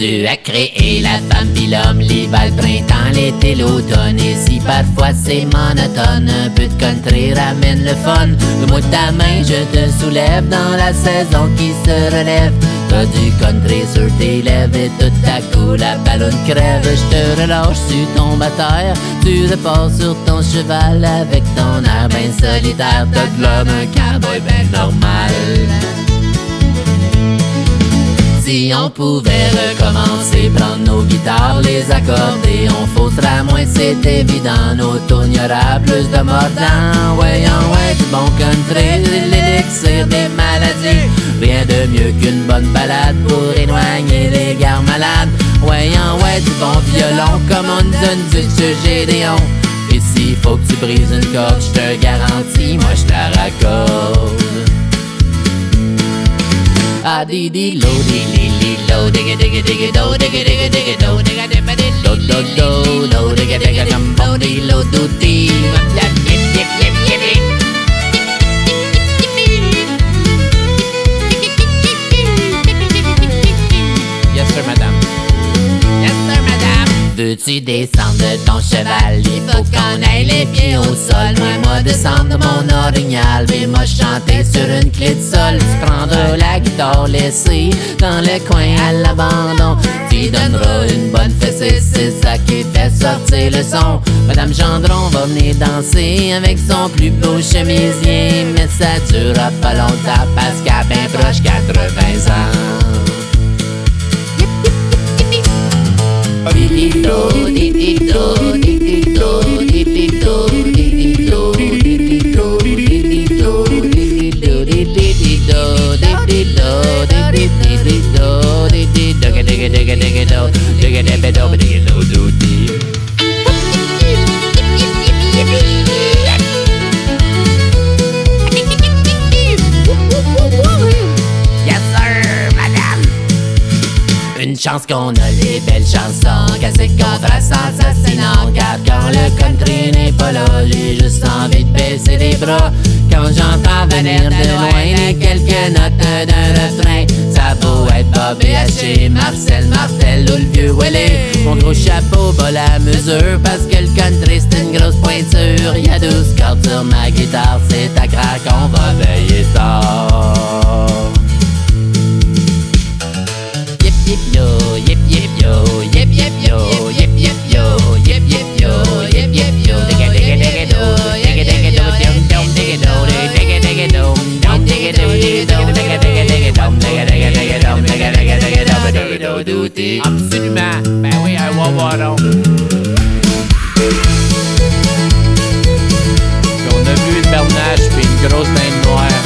Dieu a créé la femme pis l'homme, l'hiver, le printemps, l'été, l'automne. Et si parfois c'est monotone, un peu de country ramène le fun. Donne-moi ta main, je te soulève dans la saison qui se relève. T'as du country sur tes lèvres et tout à coup la ballonne crève. Je te relâche, tu tombes à terre, tu repars sur ton cheval avec ton air ben solitaire. T'as de l'air d'un cowboy ben normal. Si on pouvait recommencer, prendre nos guitares, les accorder, on fausserait moins, c'est évident. Nos tunes, y'aura plus de mordants. Ouais, du bon country, l'élixir des maladies. Rien de mieux qu'une bonne balade pour éloigner les gars malades. Ouais, du bon violon, comme on donne du Gédéon. Et s'il faut que tu brises une corde, je te garantis, moi je te raccorde. Ah di di lo di li li lo digga digga digga do digga digga digga do digga digga digga do do do digga digga dum bo di lo do di yip yip yip yip yip. Yes sir madame. Yes sir madame. Veux-tu descendre de ton cheval? Il faut qu'on aille les pieds au sol. Moi descendre de mon orignal, mais moi chanter sur une clé de sol. Tu prendras la guitare laissée dans le coin à l'abandon. Tu donneras une bonne fessée, c'est ça qui fait sortir le son. Madame Gendron va venir danser avec son plus beau chemisier, mais ça durera pas longtemps parce qu'à ben proche 80 ans. Di-di-do, di-di-do, di-di-do, di-di-do, di-di-do, di-di-do, di-di-do, di-di-do, di-di-do, di-di-do, di-di-do, di-di-do, digga-digga-digga-digga-do, digga-digga-digga-do-di. Une chance qu'on a les belles chansons, qu'à contrastes assassinantes. Car quand le country n'est pas là, j'ai juste envie de baisser les bras. Quand j'entends venir de loin les quelques notes d'un refrain, ça vaut être Bob H, Marcel Martel ou le vieux Willie. Mon gros chapeau bat la mesure parce que le country c'est une grosse pointure. Y'a 12 cordes sur ma guitare, c'est à craire qu'on va veiller tard. Yip yo, yip yip yo, yip yip yo, yip yip yo, yip yip yo, yip yip yo, digga digga digga do, digga digga do, dum dum digga do, digga digga do, dum digga do, digga do, digga digga digga dum, digga digga digga dum, digga digga digga dum, digga do do di. Absolument, ben oui, un voir donc. On a vu une bernache puis une grosse dinde noire.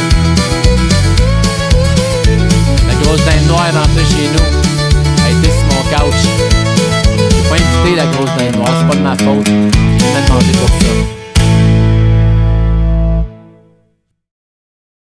La grosse dinde noire est rentrée chez nous. Elle était sur mon couch. J'ai pas invité la grosse dinde noire, c'est pas de ma faute.